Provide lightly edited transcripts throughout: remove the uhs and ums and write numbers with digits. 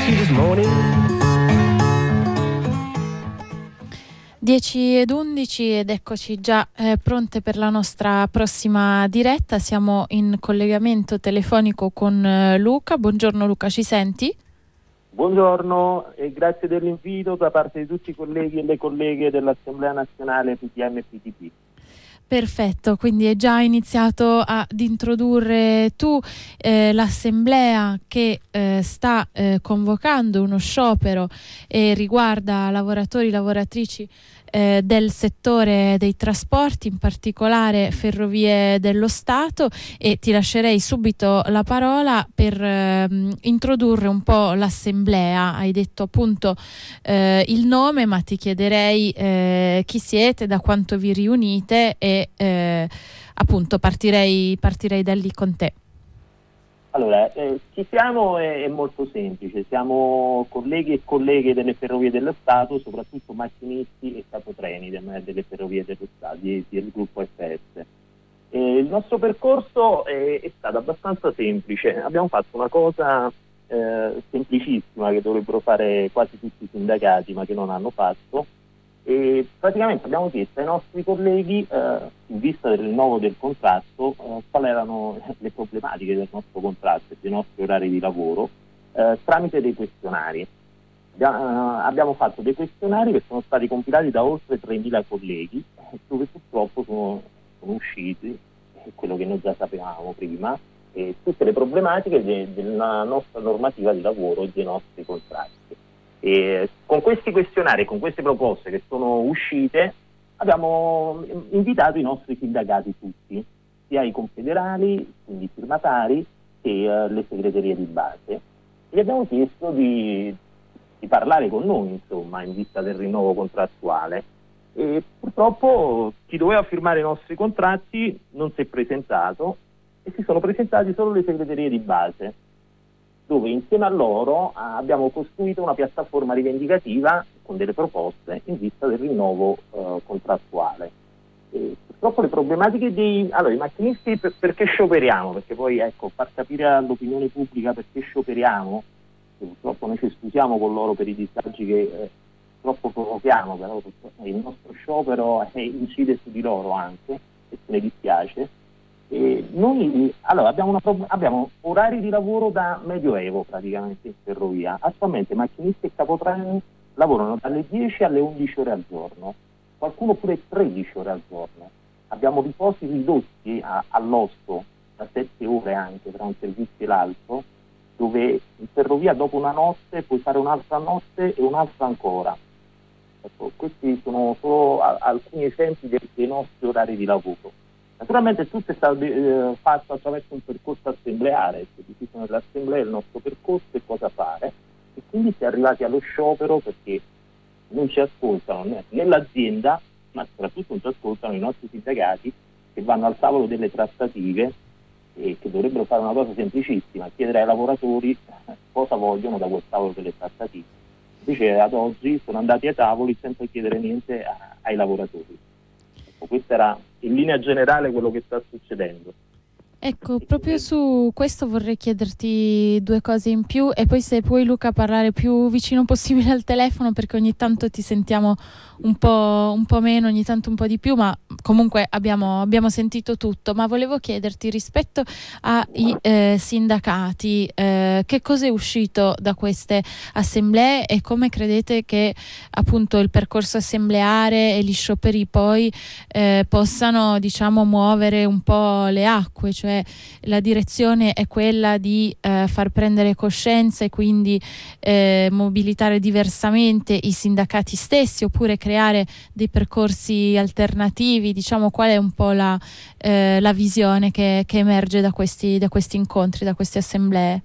she was moaning. 10:11 ed eccoci già pronte per la nostra prossima diretta. Siamo in collegamento telefonico con Luca. Buongiorno Luca, ci senti? Buongiorno e grazie dell'invito da parte di tutti i colleghi e le colleghe dell'Assemblea Nazionale PTM e PTP. Perfetto, quindi è già iniziato ad introdurre tu l'assemblea che sta convocando uno sciopero e riguarda lavoratori e lavoratrici del settore dei trasporti, in particolare Ferrovie dello Stato, e ti lascerei subito la parola per introdurre un po' l'assemblea. Hai detto appunto il nome, ma ti chiederei chi siete, da quanto vi riunite e appunto partirei da lì con te. Allora, chi siamo è molto semplice, siamo colleghi e colleghe delle Ferrovie dello Stato, soprattutto macchinisti e capotreni delle Ferrovie dello Stato, del gruppo FS. Il nostro percorso è stato abbastanza semplice, abbiamo fatto una cosa semplicissima che dovrebbero fare quasi tutti i sindacati ma che non hanno fatto, e praticamente abbiamo chiesto ai nostri colleghi, in vista del rinnovo del contratto, quali erano le problematiche del nostro contratto e dei nostri orari di lavoro, tramite dei questionari. Abbiamo fatto dei questionari che sono stati compilati da oltre 3.000 colleghi, dove purtroppo sono usciti, quello che noi già sapevamo prima, tutte le problematiche della nostra normativa di lavoro e dei nostri contratti. E con questi questionari e con queste proposte che sono uscite abbiamo invitato i nostri sindacati tutti, sia i confederali, quindi i firmatari, che le segreterie di base, e gli abbiamo chiesto di parlare con noi, insomma, in vista del rinnovo contrattuale. E purtroppo chi doveva firmare i nostri contratti non si è presentato e si sono presentati solo le segreterie di base, dove insieme a loro abbiamo costruito una piattaforma rivendicativa con delle proposte in vista del rinnovo contrattuale. Purtroppo le problematiche i macchinisti, perché scioperiamo? Perché poi, ecco, far capire all'opinione pubblica perché scioperiamo, che purtroppo noi ci scusiamo con loro per i disagi che purtroppo provochiamo, però il nostro sciopero incide su di loro anche, e se ne dispiace. Noi abbiamo orari di lavoro da medioevo praticamente in ferrovia. Attualmente macchinisti e capotreni lavorano dalle 10 alle 11 ore al giorno, qualcuno pure 13 ore al giorno. Abbiamo riposi ridotti all'osso da 7 ore anche tra un servizio e l'altro, dove in ferrovia dopo una notte puoi fare un'altra notte e un'altra ancora. Ecco, questi sono solo alcuni esempi dei nostri orari di lavoro. Naturalmente tutto è stato fatto attraverso un percorso assembleare, si è deciso nell'assemblea il nostro percorso e cosa fare, e quindi si è arrivati allo sciopero perché non ci ascoltano né l'azienda, ma soprattutto non ci ascoltano i nostri sindacati che vanno al tavolo delle trattative e che dovrebbero fare una cosa semplicissima, chiedere ai lavoratori cosa vogliono da quel tavolo delle trattative. Invece ad oggi sono andati ai tavoli senza chiedere niente ai lavoratori. Questo era in linea generale quello che sta succedendo. Ecco, proprio su questo vorrei chiederti due cose in più, e poi se puoi, Luca, parlare più vicino possibile al telefono, perché ogni tanto ti sentiamo un po' meno, ogni tanto un po' di più, ma comunque abbiamo sentito tutto. Ma volevo chiederti, rispetto ai sindacati, che cosa è uscito da queste assemblee e come credete che appunto il percorso assembleare e gli scioperi poi possano, diciamo, muovere un po' le acque? Cioè, la direzione è quella di far prendere coscienza e quindi mobilitare diversamente i sindacati stessi, oppure creare dei percorsi alternativi? Diciamo, qual è un po' la visione che emerge da questi incontri, da queste assemblee?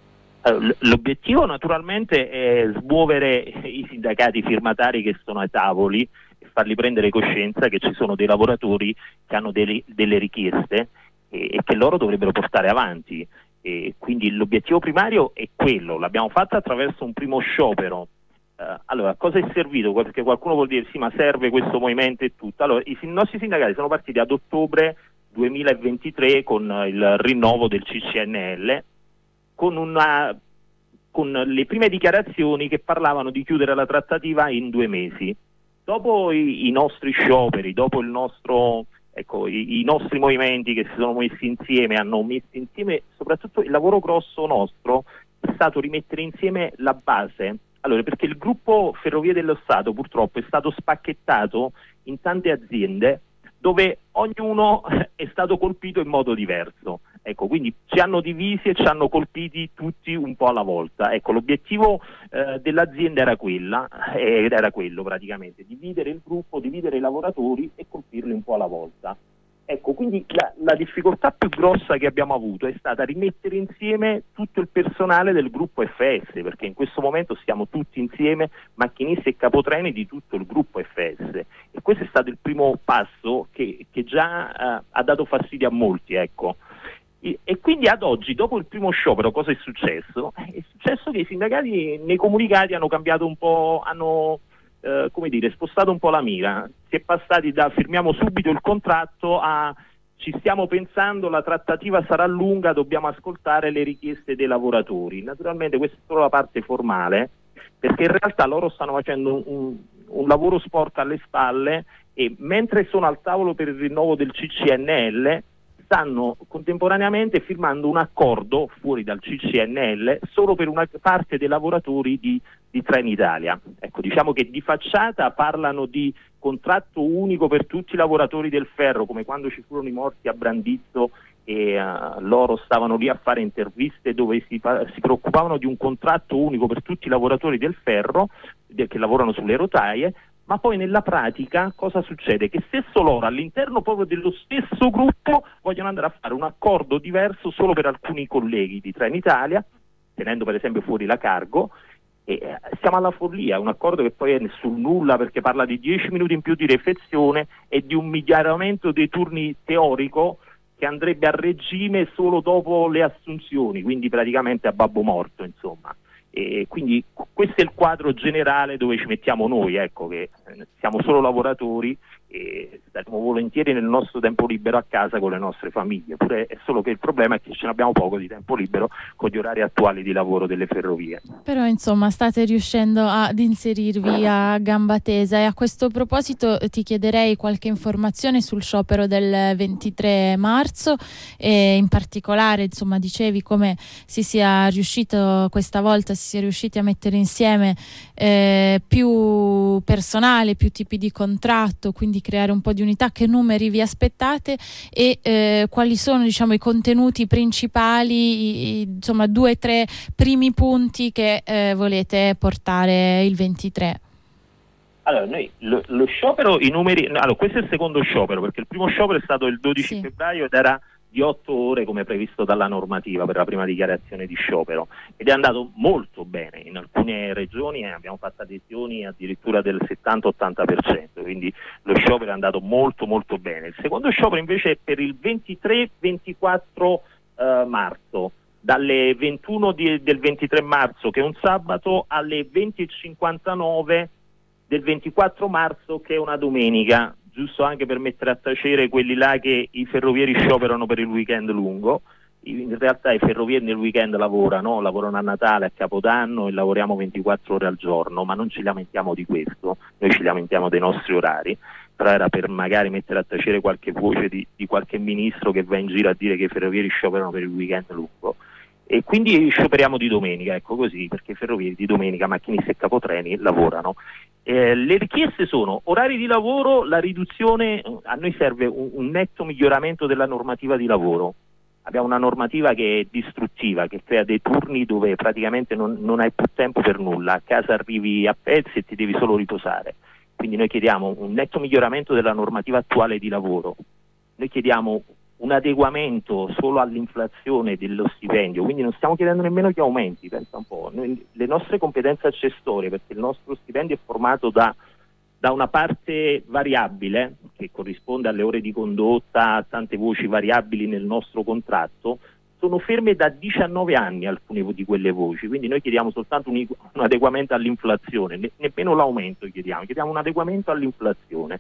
L'obiettivo naturalmente è smuovere i sindacati firmatari che sono ai tavoli e farli prendere coscienza che ci sono dei lavoratori che hanno delle richieste e che loro dovrebbero portare avanti. E quindi l'obiettivo primario è quello, l'abbiamo fatto attraverso un primo sciopero. Allora, cosa è servito? Perché qualcuno vuol dire sì, ma serve questo movimento e tutto. Allora, i nostri sindacati sono partiti ad ottobre 2023 con il rinnovo del CCNL, con una con le prime dichiarazioni che parlavano di chiudere la trattativa in 2 mesi. Dopo i nostri scioperi, dopo il nostro, ecco, i nostri movimenti che si sono messi insieme, hanno messo insieme, soprattutto il lavoro grosso nostro è stato rimettere insieme la base. Allora, perché il gruppo Ferrovie dello Stato purtroppo è stato spacchettato in tante aziende dove ognuno è stato colpito in modo diverso. Ecco, quindi ci hanno divisi e ci hanno colpiti tutti un po' alla volta. Ecco, l'obiettivo dell'azienda era quello praticamente, dividere il gruppo, dividere i lavoratori e colpirli un po' alla volta. Ecco, quindi la difficoltà più grossa che abbiamo avuto è stata rimettere insieme tutto il personale del gruppo FS, perché in questo momento stiamo tutti insieme, macchinisti e capotreni di tutto il gruppo FS, e questo è stato il primo passo che già ha dato fastidio a molti, ecco. E quindi ad oggi, dopo il primo sciopero, cosa è successo? È successo che i sindacati nei comunicati hanno cambiato un po', hanno spostato un po' la mira. Si è passati da firmiamo subito il contratto a ci stiamo pensando, la trattativa sarà lunga, dobbiamo ascoltare le richieste dei lavoratori. Naturalmente questa è solo la parte formale, perché in realtà loro stanno facendo un lavoro sporco alle spalle, e mentre sono al tavolo per il rinnovo del CCNL stanno contemporaneamente firmando un accordo fuori dal CCNL solo per una parte dei lavoratori di Trenitalia. Ecco, diciamo che di facciata parlano di contratto unico per tutti i lavoratori del ferro, come quando ci furono i morti a Brandizzo e loro stavano lì a fare interviste dove si preoccupavano di un contratto unico per tutti i lavoratori del ferro che lavorano sulle rotaie. Ma poi nella pratica cosa succede? Che stesso loro all'interno proprio dello stesso gruppo vogliono andare a fare un accordo diverso solo per alcuni colleghi di Trenitalia, tenendo per esempio fuori la Cargo, e siamo alla follia. Un accordo che poi è sul nulla, perché parla di 10 minuti in più di riflessione e di un miglioramento dei turni teorico che andrebbe a regime solo dopo le assunzioni, quindi praticamente a babbo morto, insomma. E quindi questo è il quadro generale dove ci mettiamo noi, ecco, che siamo solo lavoratori e staremo volentieri nel nostro tempo libero a casa con le nostre famiglie, pure è solo che il problema è che ce ne abbiamo poco di tempo libero con gli orari attuali di lavoro delle ferrovie. Però insomma state riuscendo ad inserirvi a gamba tesa, e a questo proposito ti chiederei qualche informazione sul sciopero del 23 marzo e in particolare, insomma, dicevi come si sia riuscito questa volta, si sia riusciti a mettere insieme più personale, più tipi di contratto, quindi creare un po' di unità. Che numeri vi aspettate e quali sono, diciamo, i contenuti principali, insomma 2 o 3 primi punti che volete portare il 23? Allora, noi lo sciopero, i numeri, allora questo è il secondo sciopero, perché il primo sciopero è stato il 12 febbraio ed era di 8 ore come previsto dalla normativa per la prima dichiarazione di sciopero, ed è andato molto bene. In alcune regioni abbiamo fatto adesioni addirittura del 70-80%, quindi lo sciopero è andato molto molto bene. Il secondo sciopero invece è per il 23-24 marzo, dalle 21 del 23 marzo, che è un sabato, alle 20:59 del 24 marzo, che è una domenica, giusto anche per mettere a tacere quelli là che i ferrovieri scioperano per il weekend lungo. In realtà i ferrovieri nel weekend lavorano a Natale, a Capodanno, e lavoriamo 24 ore al giorno, ma non ci lamentiamo di questo, noi ci lamentiamo dei nostri orari. Però era per magari mettere a tacere qualche voce di qualche ministro che va in giro a dire che i ferrovieri scioperano per il weekend lungo. E quindi scioperiamo di domenica, ecco così, perché i ferrovieri di domenica, macchinisti e capotreni, lavorano. Le richieste sono orari di lavoro, la riduzione, a noi serve un netto miglioramento della normativa di lavoro. Abbiamo una normativa che è distruttiva, che crea dei turni dove praticamente non hai più tempo per nulla, a casa arrivi a pezzi e ti devi solo riposare. Quindi noi chiediamo un netto miglioramento della normativa attuale di lavoro. Noi chiediamo un adeguamento solo all'inflazione dello stipendio, quindi non stiamo chiedendo nemmeno gli aumenti, pensa un po'. Le nostre competenze accessorie, perché il nostro stipendio è formato da una parte variabile, che corrisponde alle ore di condotta, a tante voci variabili nel nostro contratto, sono ferme da 19 anni alcune di quelle voci, quindi noi chiediamo soltanto un adeguamento all'inflazione, nemmeno l'aumento chiediamo un adeguamento all'inflazione.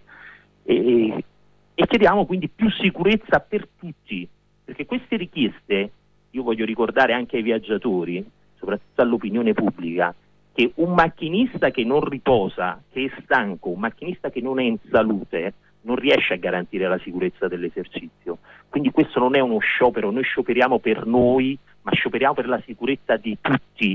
E chiediamo quindi più sicurezza per tutti, perché queste richieste, io voglio ricordare anche ai viaggiatori, soprattutto all'opinione pubblica, che un macchinista che non riposa, che è stanco, un macchinista che non è in salute, non riesce a garantire la sicurezza dell'esercizio. Quindi questo non è uno sciopero, noi scioperiamo per noi, ma scioperiamo per la sicurezza di tutti.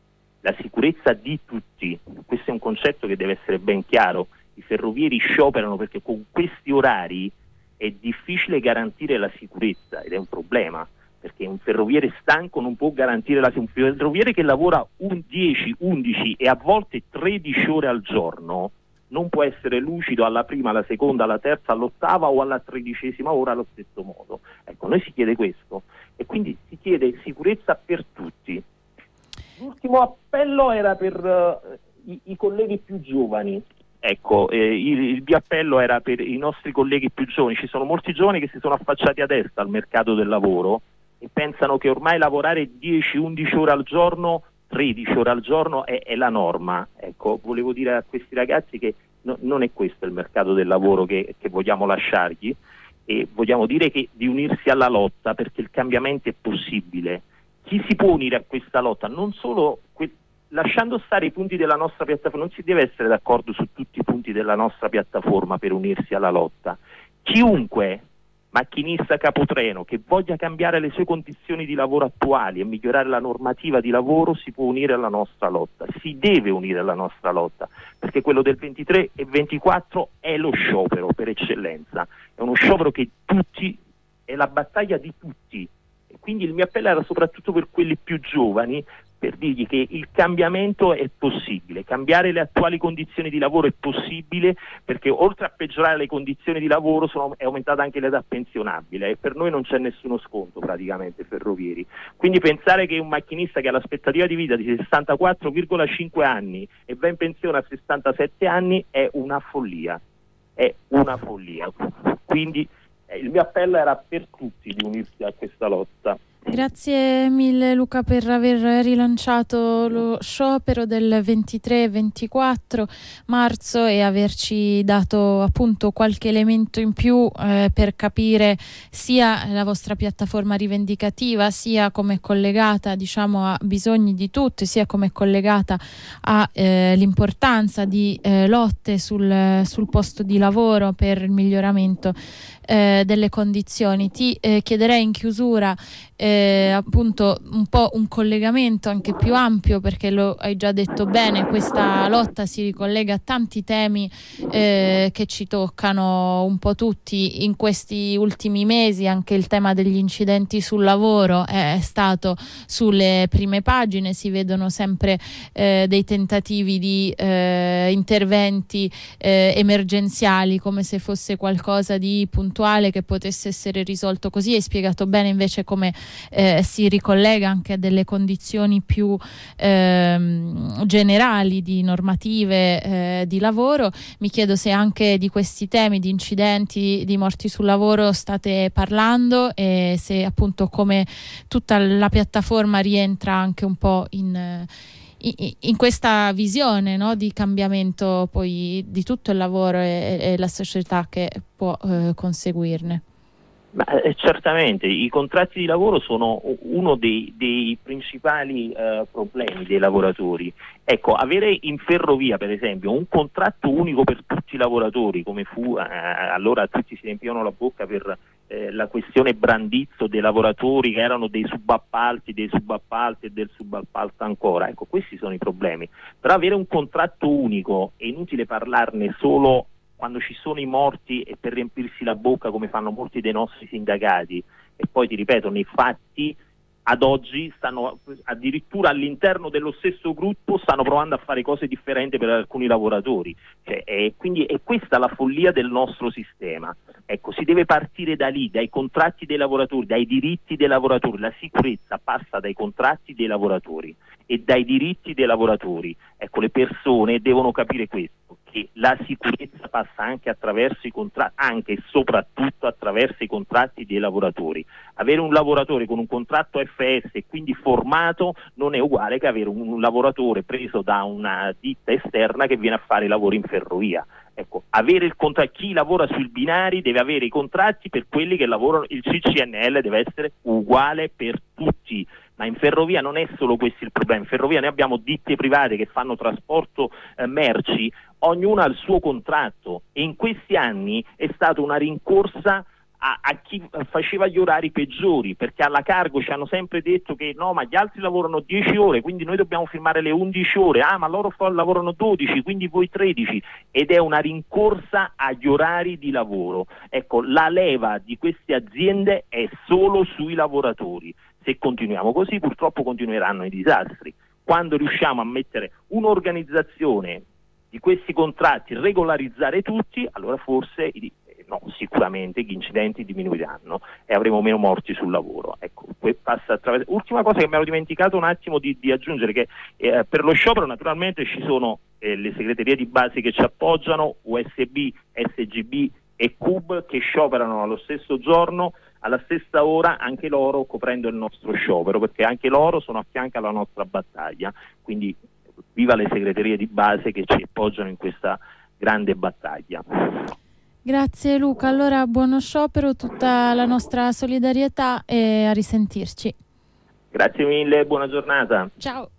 La sicurezza di tutti. Questo è un concetto che deve essere ben chiaro. I ferrovieri scioperano perché con questi orari è difficile garantire la sicurezza ed è un problema, perché un ferroviere stanco non può garantire la sicurezza. Un ferroviere che lavora 10, 11 e a volte 13 ore al giorno non può essere lucido alla prima, alla seconda, alla terza, all'ottava o alla 13ª ora allo stesso modo. Ecco, noi si chiede questo e quindi si chiede sicurezza per tutti. L'ultimo appello era per i colleghi più giovani. Ecco, il mio appello era per i nostri colleghi più giovani. Ci sono molti giovani che si sono affacciati adesso al mercato del lavoro e pensano che ormai lavorare 10-11 ore al giorno, 13 ore al giorno è la norma. Ecco, volevo dire a questi ragazzi che non è questo il mercato del lavoro che vogliamo lasciargli, e vogliamo dire che di unirsi alla lotta, perché il cambiamento è possibile. Chi si può unire a questa lotta? Non solo lasciando stare i punti della nostra piattaforma, non si deve essere d'accordo su tutti i punti della nostra piattaforma per unirsi alla lotta. Chiunque, macchinista capotreno, che voglia cambiare le sue condizioni di lavoro attuali e migliorare la normativa di lavoro, si può unire alla nostra lotta, si deve unire alla nostra lotta, perché quello del 23 e 24 è lo sciopero per eccellenza, è uno sciopero che tutti, è la battaglia di tutti. Quindi il mio appello era soprattutto per quelli più giovani, per dirgli che il cambiamento è possibile, cambiare le attuali condizioni di lavoro è possibile, perché oltre a peggiorare le condizioni di lavoro è aumentata anche l'età pensionabile e per noi non c'è nessuno sconto praticamente ferrovieri. Quindi pensare che un macchinista che ha l'aspettativa di vita di 64,5 anni e va in pensione a 67 anni è una follia, Quindi il mio appello era per tutti di unirsi a questa lotta. Grazie mille Luca per aver rilanciato lo sciopero del 23 e 24 marzo e averci dato appunto qualche elemento in più per capire sia la vostra piattaforma rivendicativa, sia come è collegata diciamo a bisogni di tutti, sia come è collegata a l'importanza di lotte sul posto di lavoro per il miglioramento delle condizioni. Ti chiederei in chiusura appunto un po' un collegamento anche più ampio, perché lo hai già detto bene, questa lotta si ricollega a tanti temi che ci toccano un po' tutti in questi ultimi mesi. Anche il tema degli incidenti sul lavoro è stato sulle prime pagine, si vedono sempre dei tentativi di interventi emergenziali come se fosse qualcosa di puntuale che potesse essere risolto così. Hai spiegato bene invece come si ricollega anche a delle condizioni più generali di normative di lavoro. Mi chiedo se anche di questi temi di incidenti, di morti sul lavoro state parlando e se appunto come tutta la piattaforma rientra anche un po' in questa visione, no, di cambiamento poi di tutto il lavoro e la società che può conseguirne. Ma, certamente i contratti di lavoro sono uno dei principali problemi dei lavoratori. Ecco, avere in ferrovia per esempio un contratto unico per tutti i lavoratori, come fu allora tutti si riempivano la bocca per la questione Brandizzo dei lavoratori che erano dei subappalti e del subappalto ancora. Ecco, questi sono i problemi. Però avere un contratto unico è inutile parlarne solo quando ci sono i morti e per riempirsi la bocca come fanno molti dei nostri sindacati, e poi ti ripeto, nei fatti ad oggi stanno addirittura all'interno dello stesso gruppo stanno provando a fare cose differenti per alcuni lavoratori, quindi è questa la follia del nostro sistema. Ecco, si deve partire da lì, dai contratti dei lavoratori, dai diritti dei lavoratori. La sicurezza passa dai contratti dei lavoratori e dai diritti dei lavoratori. Ecco, le persone devono capire questo, che la sicurezza passa anche attraverso i contratti, anche e soprattutto attraverso i contratti dei lavoratori. Avere un lavoratore con un contratto FS e quindi formato non è uguale che avere un lavoratore preso da una ditta esterna che viene a fare i lavori in ferrovia. Ecco, avere chi lavora sui binari deve avere i contratti per quelli che lavorano, il CCNL deve essere uguale per tutti, Ma in ferrovia non è solo questo il problema. In ferrovia noi abbiamo ditte private che fanno trasporto merci, ognuna ha il suo contratto, e in questi anni è stata una rincorsa a chi faceva gli orari peggiori, perché alla Cargo ci hanno sempre detto che no, ma gli altri lavorano 10 ore, quindi noi dobbiamo firmare le 11 ore, ma loro lavorano 12, quindi voi 13, ed è una rincorsa agli orari di lavoro. Ecco, la leva di queste aziende è solo sui lavoratori. Se continuiamo così, purtroppo continueranno i disastri. Quando riusciamo a mettere un'organizzazione di questi contratti, regolarizzare tutti, allora forse sicuramente gli incidenti diminuiranno e avremo meno morti sul lavoro. Ecco, passa attraverso. Ultima cosa che mi ero dimenticato un attimo di aggiungere, che per lo sciopero naturalmente ci sono le segreterie di base che ci appoggiano, USB, SGB e CUB, che scioperano allo stesso giorno, alla stessa ora, anche loro coprendo il nostro sciopero, perché anche loro sono a fianco alla nostra battaglia. Quindi viva le segreterie di base che ci appoggiano in questa grande battaglia. Grazie Luca, allora buono sciopero, tutta la nostra solidarietà e a risentirci. Grazie mille, buona giornata. Ciao.